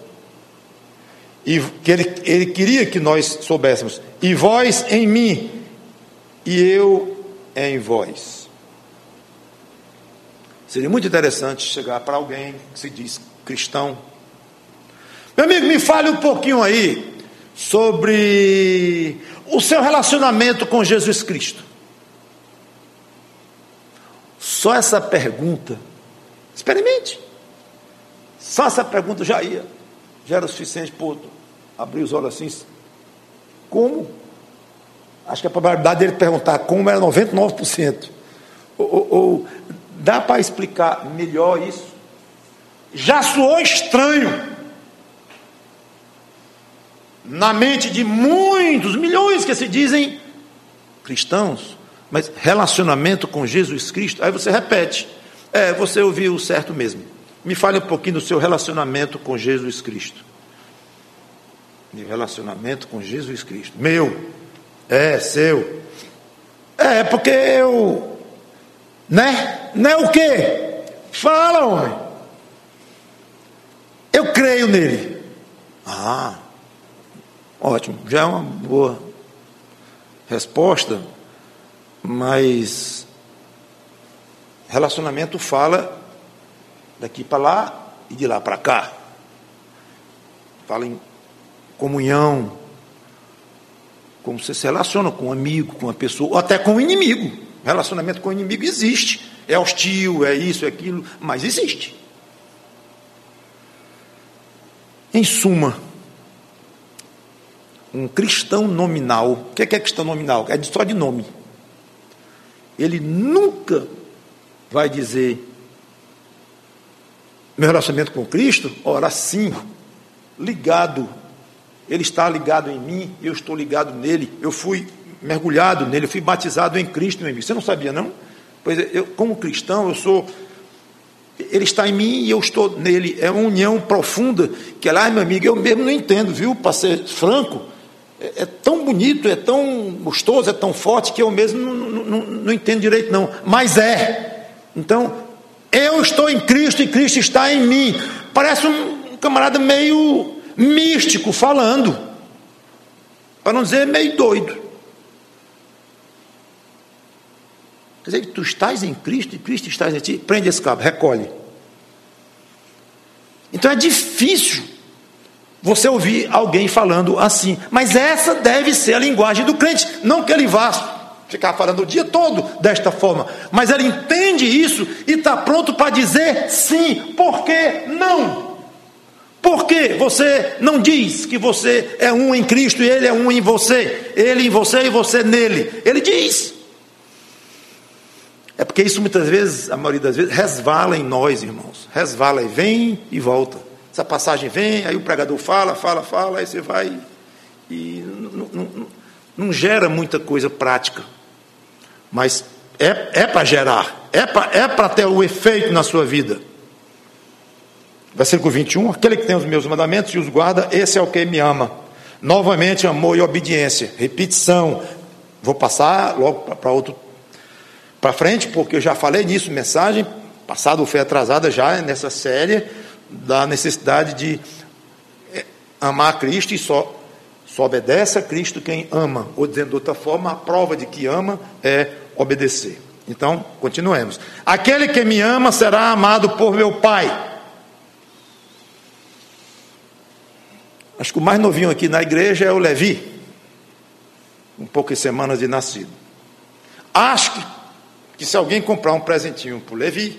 e que ele, ele queria que nós soubéssemos, e vós em mim, e eu em vós. Seria muito interessante chegar para alguém que se diz cristão. Meu amigo, me fale um pouquinho aí sobre o seu relacionamento com Jesus Cristo. Só essa pergunta, experimente. Só essa pergunta já ia, já era o suficiente para abrir os olhos assim. Como? Acho que a probabilidade dele perguntar como era noventa e nove por cento. Ou, ou, ou dá para explicar melhor isso? Já soou estranho na mente de muitos, milhões que se dizem cristãos, mas relacionamento com Jesus Cristo. Aí você repete, é, você ouviu certo mesmo. Me fale um pouquinho do seu relacionamento com Jesus Cristo. de relacionamento com Jesus Cristo. Meu, é seu. É, porque eu, né? Não é o quê? Fala, homem. Eu creio nele. Ah, ótimo, já é uma boa resposta, mas relacionamento fala daqui para lá e de lá para cá. Fala em comunhão, como você se relaciona com um amigo, com uma pessoa, ou até com um inimigo. Relacionamento com o inimigo existe. É hostil, é isso, é aquilo, mas existe. Em suma, um cristão nominal, o que é, que é cristão nominal? É só de nome. Ele nunca vai dizer, meu relacionamento com Cristo, ora sim, ligado, ele está ligado em mim, eu estou ligado nele, eu fui mergulhado nele, eu fui batizado em Cristo, meu amigo. Você não sabia, não? Pois é, eu, como cristão, eu sou, ele está em mim e eu estou nele. É uma união profunda, que lá, meu amigo, eu mesmo não entendo, viu? Para ser franco, é, é tão bonito, é tão gostoso, é tão forte, que eu mesmo não, não, não, não entendo direito, não. Mas é. Então, eu estou em Cristo e Cristo está em mim. Parece um camarada meio místico falando, para não dizer meio doido. Quer dizer que tu estás em Cristo e Cristo estás em ti. Prende esse cabo, recolhe. Então é difícil você ouvir alguém falando assim, mas essa deve ser a linguagem do crente. Não que ele vá ficar falando o dia todo desta forma, mas ele entende isso e está pronto para dizer sim. Por que não? Por que você não diz que você é um em Cristo e ele é um em você? Ele em você e você nele. Ele diz. É porque isso muitas vezes, a maioria das vezes, resvala em nós, irmãos. Resvala e vem e volta. Essa passagem vem, aí o pregador fala, fala, fala, aí você vai e não, não, não gera muita coisa prática. Mas é, é para gerar, é para é para ter o efeito na sua vida. Versículo vinte e um, aquele que tem os meus mandamentos e os guarda, esse é o que me ama. Novamente, amor e obediência. Repetição. Vou passar logo para outro para frente, porque eu já falei nisso, mensagem passada ou foi atrasada já nessa série, da necessidade de amar a Cristo e só, só obedece a Cristo quem ama, ou dizendo de outra forma, a prova de que ama é obedecer. Então, continuemos. Aquele que me ama será amado por meu Pai. Acho que o mais novinho aqui na igreja é o Levi, um poucas semanas de nascido. Acho que que se alguém comprar um presentinho para o Levi,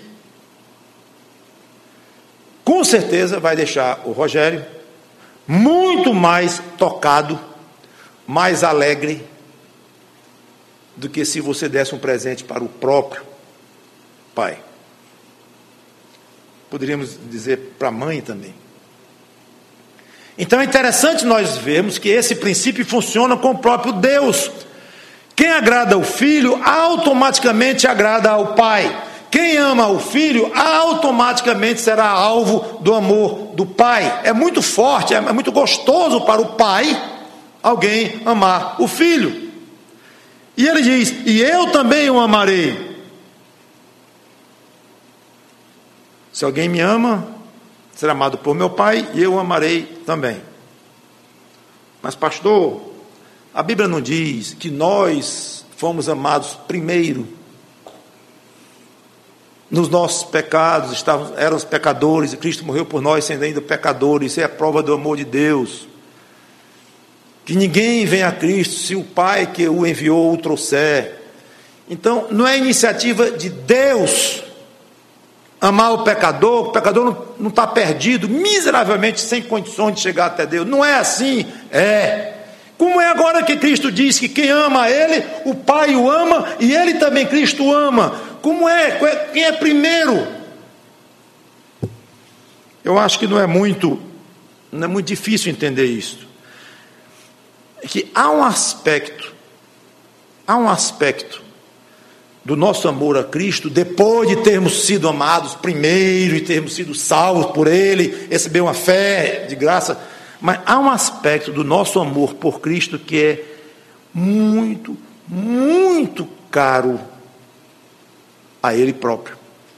com certeza vai deixar o Rogério muito mais tocado, mais alegre, do que se você desse um presente para o próprio pai. Poderíamos dizer para a mãe também. Então é interessante nós vermos que esse princípio funciona com o próprio Deus. Quem agrada ao filho, automaticamente agrada ao pai. Quem ama o filho, automaticamente será alvo do amor do pai. É muito forte, é muito gostoso para o pai alguém amar o filho. E ele diz, e eu também o amarei. Se alguém me ama, será amado por meu pai, e eu o amarei também. Mas pastor, a Bíblia não diz que nós fomos amados primeiro. Nos nossos pecados, estávamos, éramos pecadores, e Cristo morreu por nós sendo ainda pecadores. Isso é a prova do amor de Deus. Que ninguém vem a Cristo se o Pai que o enviou o trouxer. Então, não é iniciativa de Deus amar o pecador. O pecador não está perdido, miseravelmente, sem condições de chegar até Deus. Não é assim, é. Como é agora que Cristo diz que quem ama Ele, o Pai o ama, e Ele também, Cristo, ama. Como é? Quem é primeiro? Eu acho que não é muito, não é muito difícil entender isso. É que há um aspecto, há um aspecto do nosso amor a Cristo, depois de termos sido amados primeiro, e termos sido salvos por Ele, receber uma fé de graça, Mas há um aspecto do nosso amor por Cristo que é muito, muito caro a Ele próprio.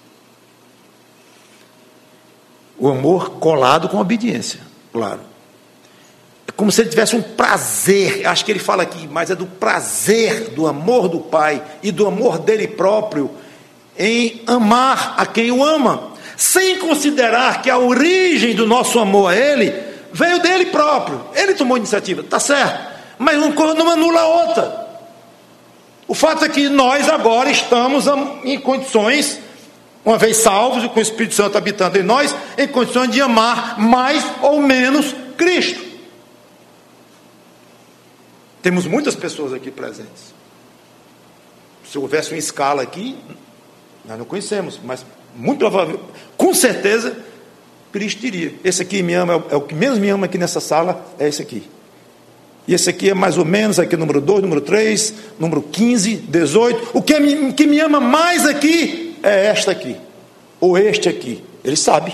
O amor colado com a obediência, claro. É como se ele tivesse um prazer, acho que ele fala aqui, mas é do prazer, do amor do Pai e do amor dele próprio em amar a quem o ama, sem considerar que a origem do nosso amor a Ele veio dele próprio. Ele tomou a iniciativa, está certo, mas uma coisa não anula a outra. O fato é que nós agora estamos em condições, uma vez salvos e com o Espírito Santo habitando em nós, em condições de amar mais ou menos Cristo. Temos muitas pessoas aqui presentes. Se houvesse uma escala aqui, nós não conhecemos, mas muito provável, com certeza, Cristo diria: esse aqui me ama, é o que menos me ama aqui nessa sala, é esse aqui. E esse aqui é mais ou menos, aqui número dois, número três, número quinze, dezoito. O que me, que me ama mais aqui é esta aqui, ou este aqui. Ele sabe.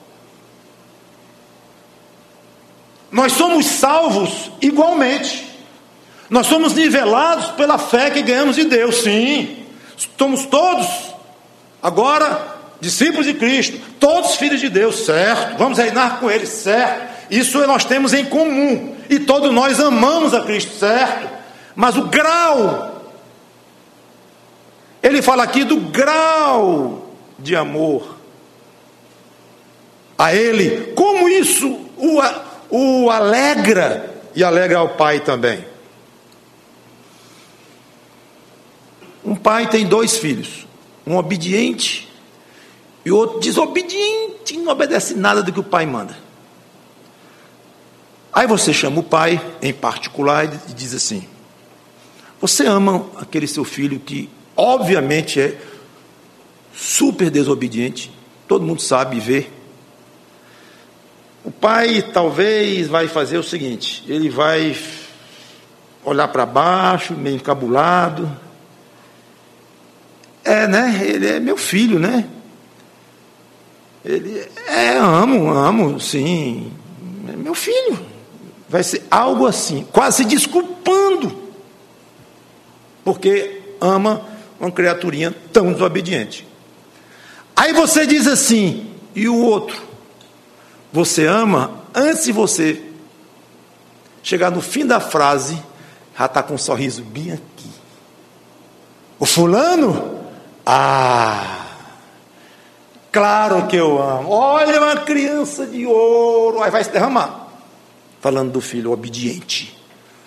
Nós somos salvos igualmente. Nós somos nivelados pela fé que ganhamos de Deus, sim. Somos todos, agora, discípulos de Cristo, todos filhos de Deus, certo? Vamos reinar com Ele, certo? Isso nós temos em comum. E todos nós amamos a Cristo, certo? Mas o grau, ele fala aqui do grau de amor a Ele, como isso o, o alegra e alegra ao Pai também. Um pai tem dois filhos, um obediente e outro desobediente, não obedece nada do que o pai manda. Aí você chama o pai em particular e diz assim: você ama aquele seu filho que obviamente é super desobediente, todo mundo sabe e vê. O pai talvez vai fazer o seguinte: ele vai olhar para baixo, meio encabulado. É, né? Ele é meu filho, né? Ele é, amo, amo, sim. É meu filho. Vai ser algo assim, quase se desculpando, porque ama uma criaturinha tão desobediente. Aí você diz assim: e o outro? Você ama, antes de você chegar no fim da frase, já está com um sorriso bem aqui. O fulano? Ah, claro que eu amo. Olha, uma criança de ouro. Aí vai se derramar. Falando do filho obediente.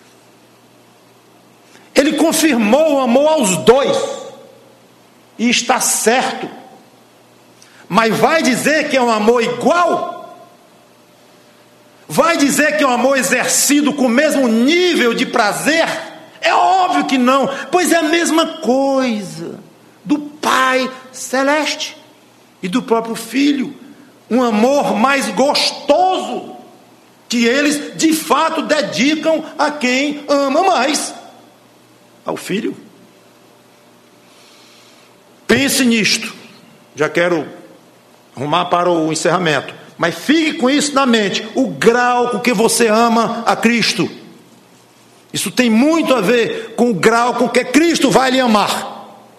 Ele confirmou o amor aos dois. E está certo. Mas vai dizer que é um amor igual? Vai dizer que é um amor exercido com o mesmo nível de prazer? É óbvio que não. Pois é a mesma coisa do Pai Celeste e do próprio Filho, um amor mais gostoso que eles de fato dedicam a quem ama mais, ao Filho. Pense nisto. Já quero arrumar para o encerramento, mas fique com isso na mente: o grau com que você ama a Cristo. Isso tem muito a ver com o grau com que Cristo vai lhe amar.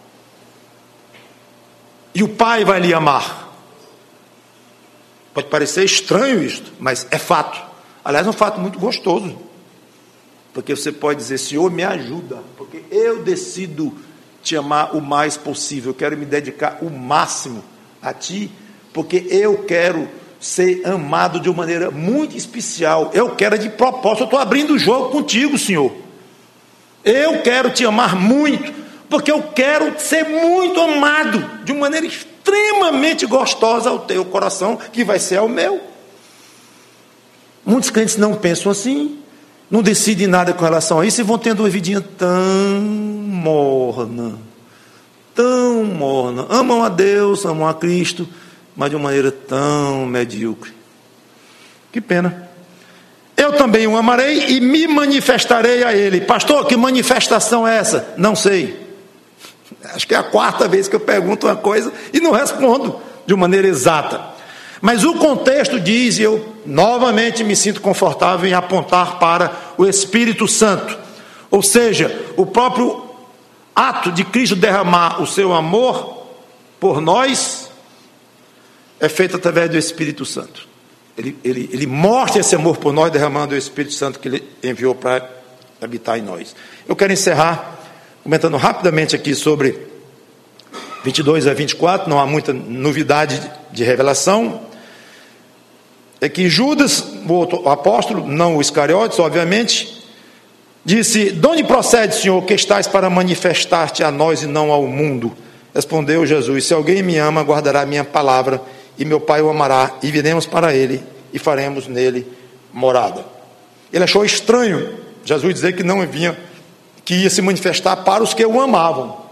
E o Pai vai lhe amar. Pode parecer estranho isto, mas é fato. Aliás, é um fato muito gostoso. Porque você pode dizer: Senhor, me ajuda, porque eu decido te amar o mais possível. Eu quero me dedicar o máximo a Ti, porque eu quero ser amado de uma maneira muito especial. Eu quero de propósito. Eu estou abrindo o jogo contigo, Senhor. Eu quero te amar muito, porque eu quero ser muito amado de uma maneira extremamente gostosa ao teu coração, que vai ser ao meu. Muitos crentes não pensam assim, não decidem nada com relação a isso e vão tendo uma vidinha tão morna, tão morna. Amam a Deus, amam a Cristo, mas de uma maneira tão medíocre. Que pena. Eu também o amarei e me manifestarei a Ele. Pastor, que manifestação é essa? Não sei. Acho que é a quarta vez que eu pergunto uma coisa e não respondo de maneira exata. Mas o contexto diz, e eu novamente me sinto confortável em apontar para o Espírito Santo. Ou seja, o próprio ato de Cristo derramar o seu amor por nós é feito através do Espírito Santo. Ele, ele, ele mostra esse amor por nós derramando o Espírito Santo que Ele enviou para habitar em nós. Eu quero encerrar comentando rapidamente aqui sobre vinte e dois a vinte e quatro, não há muita novidade de revelação. É que Judas, o outro apóstolo, não o Iscariotes, obviamente, disse: de onde procede, Senhor, que estás para manifestar-te a nós e não ao mundo? Respondeu Jesus: se alguém me ama, guardará a minha palavra, e meu Pai o amará, e viremos para ele, e faremos nele morada. Ele achou estranho Jesus dizer que não vinha, que ia se manifestar para os que o amavam.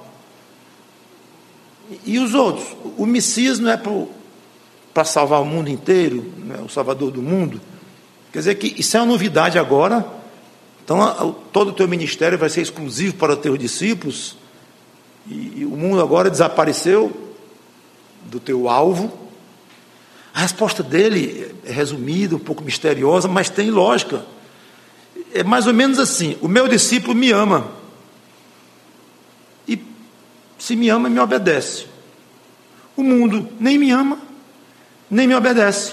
E os outros? O Messias não é para salvar o mundo inteiro, não é o Salvador do mundo? Quer dizer que isso é uma novidade agora. Então todo o teu ministério vai ser exclusivo para os teus discípulos, e, e o mundo agora desapareceu do teu alvo. A resposta dele é resumida, um pouco misteriosa, mas tem lógica. É mais ou menos assim: o meu discípulo me ama, e se me ama, me obedece. O mundo nem me ama, nem me obedece.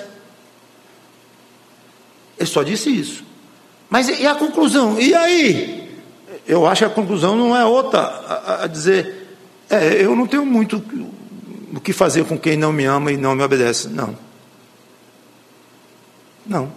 Ele só disse isso. Mas e a conclusão? E aí? Eu acho que a conclusão não é outra a, a dizer: é, eu não tenho muito o que fazer com quem não me ama e não me obedece. Não. Não.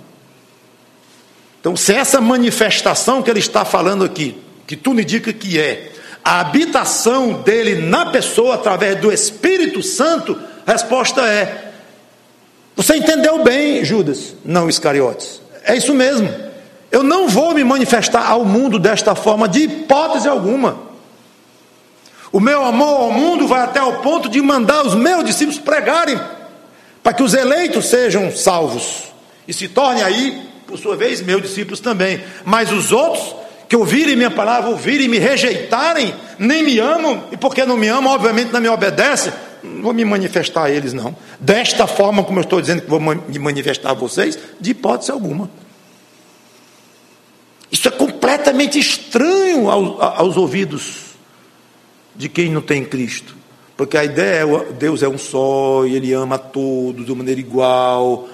Então, se essa manifestação que ele está falando aqui, que tudo indica que é a habitação dele na pessoa através do Espírito Santo, a resposta é: você entendeu bem, Judas, não Iscariotes. É isso mesmo. Eu não vou me manifestar ao mundo desta forma, de hipótese alguma. O meu amor ao mundo vai até o ponto de mandar os meus discípulos pregarem, para que os eleitos sejam salvos, e se tornem aí, por sua vez, meus discípulos também. Mas os outros, que ouvirem minha palavra, ouvirem e me rejeitarem, nem me amam, e porque não me amam, obviamente não me obedecem, não vou me manifestar a eles não. Desta forma como eu estou dizendo que vou me manifestar a vocês, de hipótese alguma. Isso é completamente estranho aos, aos ouvidos de quem não tem Cristo, porque a ideia é: Deus é um só, e Ele ama a todos de maneira igual,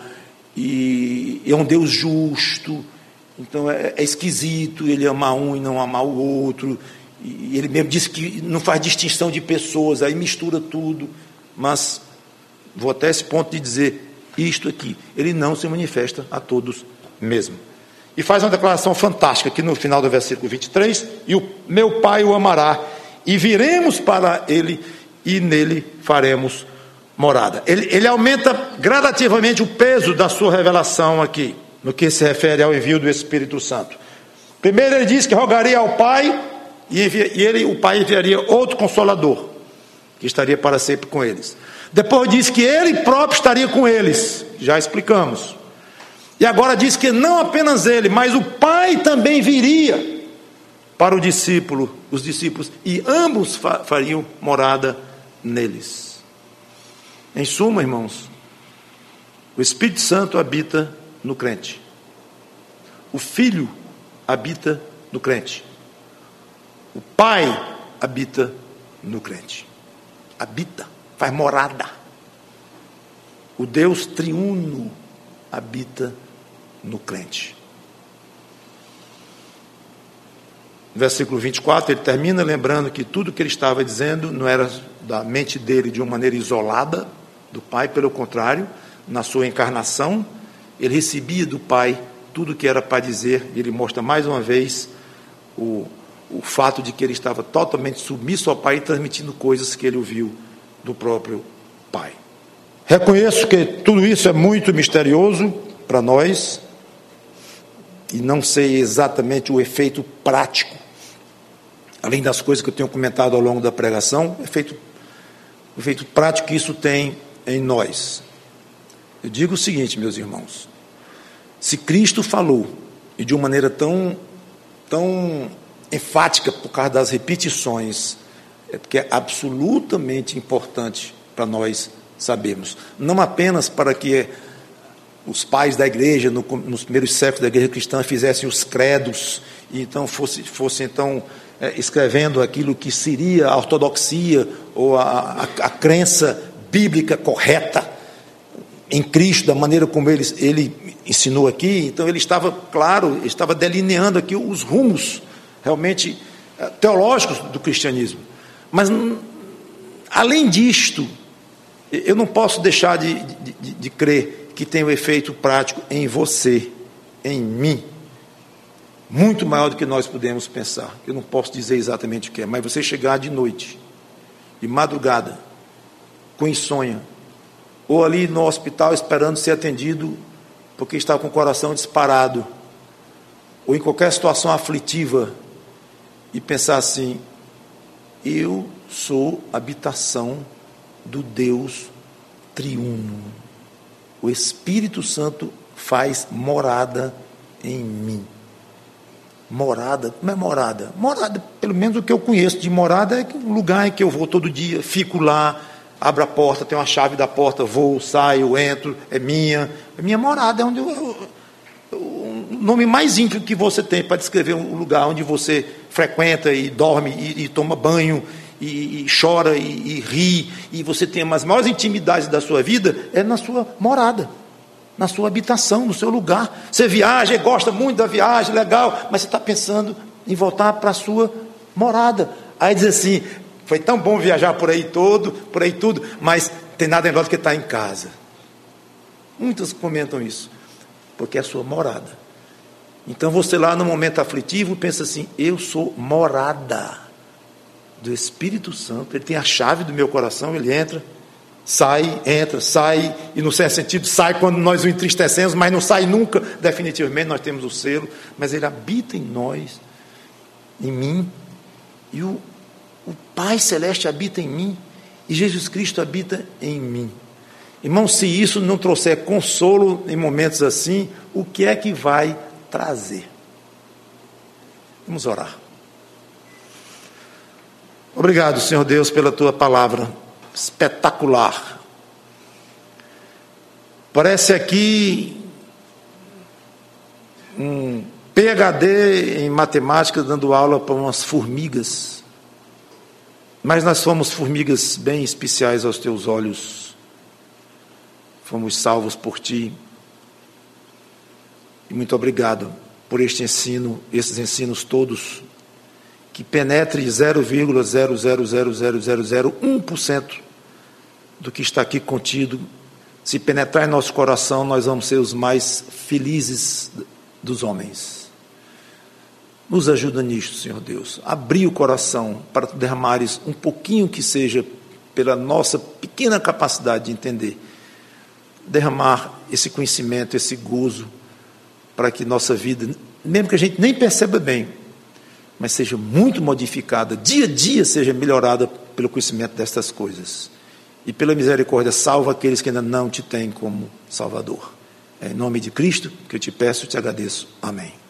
e é um Deus justo. Então é, é esquisito Ele amar um e não amar o outro, e Ele mesmo disse que não faz distinção de pessoas, aí mistura tudo. Mas vou até esse ponto de dizer isto aqui: Ele não se manifesta a todos mesmo. E faz uma declaração fantástica aqui no final do versículo vinte e três: e o meu Pai o amará, e viremos para ele, e nele faremos morada. Ele, ele aumenta gradativamente o peso da sua revelação aqui, no que se refere ao envio do Espírito Santo. Primeiro ele diz que rogaria ao Pai, e, e ele, o Pai enviaria outro Consolador, que estaria para sempre com eles. Depois diz que ele próprio estaria com eles, já explicamos. E agora diz que não apenas ele, mas o Pai também viria para o discípulo, os discípulos, e ambos fa- fariam morada neles. Em suma, irmãos, o Espírito Santo habita no crente. O Filho habita no crente. O Pai habita no crente. Habita, faz morada. O Deus triuno habita no crente. No versículo vinte e quatro, ele termina lembrando que tudo que ele estava dizendo não era da mente dele de uma maneira isolada do Pai, pelo contrário, na sua encarnação, ele recebia do Pai tudo o que era para dizer, e ele mostra mais uma vez o, o fato de que ele estava totalmente submisso ao Pai, transmitindo coisas que ele ouviu do próprio Pai. Reconheço que tudo isso é muito misterioso para nós, e não sei exatamente o efeito prático, além das coisas que eu tenho comentado ao longo da pregação, o efeito, o efeito prático que isso tem em nós. Eu digo o seguinte, meus irmãos: se Cristo falou, e de uma maneira tão, tão enfática, por causa das repetições, é porque é absolutamente importante para nós sabemos. Não apenas para que os pais da igreja, no, nos primeiros séculos da igreja cristã, fizessem os credos, e então fosse, fosse então, é, escrevendo aquilo que seria a ortodoxia, ou a, a, a crença bíblica correta em Cristo, da maneira como ele, ele ensinou aqui. Então ele estava, claro, estava delineando aqui os rumos, realmente, teológicos do cristianismo. Mas, além disto, eu não posso deixar de, de, de, de crer que tem um efeito prático em você, em mim, muito maior do que nós podemos pensar. Eu não posso dizer exatamente o que é, mas você chegar de noite, de madrugada, com insônia, ou ali no hospital esperando ser atendido porque está com o coração disparado, ou em qualquer situação aflitiva, e pensar assim: eu sou habitação do Deus triuno. O Espírito Santo faz morada em mim. Morada? Como é morada? Morada, pelo menos o que eu conheço de morada, é um lugar em que eu vou todo dia, fico lá, abro a porta, tenho a chave da porta, vou, saio, entro, é minha. É minha morada, é onde eu, eu, o nome mais íntimo que você tem para descrever um lugar onde você frequenta e dorme e, e toma banho e, e chora e, e ri, e você tem as maiores intimidades da sua vida, é na sua morada, na sua habitação, no seu lugar. Você viaja, gosta muito da viagem, legal, mas você está pensando em voltar para a sua morada. Aí diz assim: foi tão bom viajar por aí todo, por aí tudo, mas tem nada melhor do que estar em casa. Muitos comentam isso, porque é a sua morada. Então você lá no momento aflitivo pensa assim: eu sou morada do Espírito Santo, ele tem a chave do meu coração, ele entra, sai, entra, sai, e no certo sentido sai quando nós o entristecemos, mas não sai nunca definitivamente, nós temos o selo, mas ele habita em nós, em mim, e o, o Pai Celeste habita em mim, e Jesus Cristo habita em mim. Irmão, se isso não trouxer consolo em momentos assim, o que é que vai trazer? Vamos orar. Obrigado, Senhor Deus, pela tua palavra espetacular. Parece aqui um P H D em matemática dando aula para umas formigas, mas nós somos formigas bem especiais aos teus olhos. Fomos salvos por ti. E muito obrigado por este ensino, esses ensinos todos, que penetre zero vírgula zero zero zero zero zero zero um por cento do que está aqui contido. Se penetrar em nosso coração, nós vamos ser os mais felizes dos homens. Nos ajuda nisto, Senhor Deus. Abrir o coração para derramares um pouquinho que seja, pela nossa pequena capacidade de entender, derramar esse conhecimento, esse gozo, para que nossa vida, mesmo que a gente nem perceba bem, mas seja muito modificada, dia a dia seja melhorada pelo conhecimento destas coisas. E pela misericórdia, salva aqueles que ainda não te têm como Salvador. É em nome de Cristo que eu te peço e te agradeço. Amém.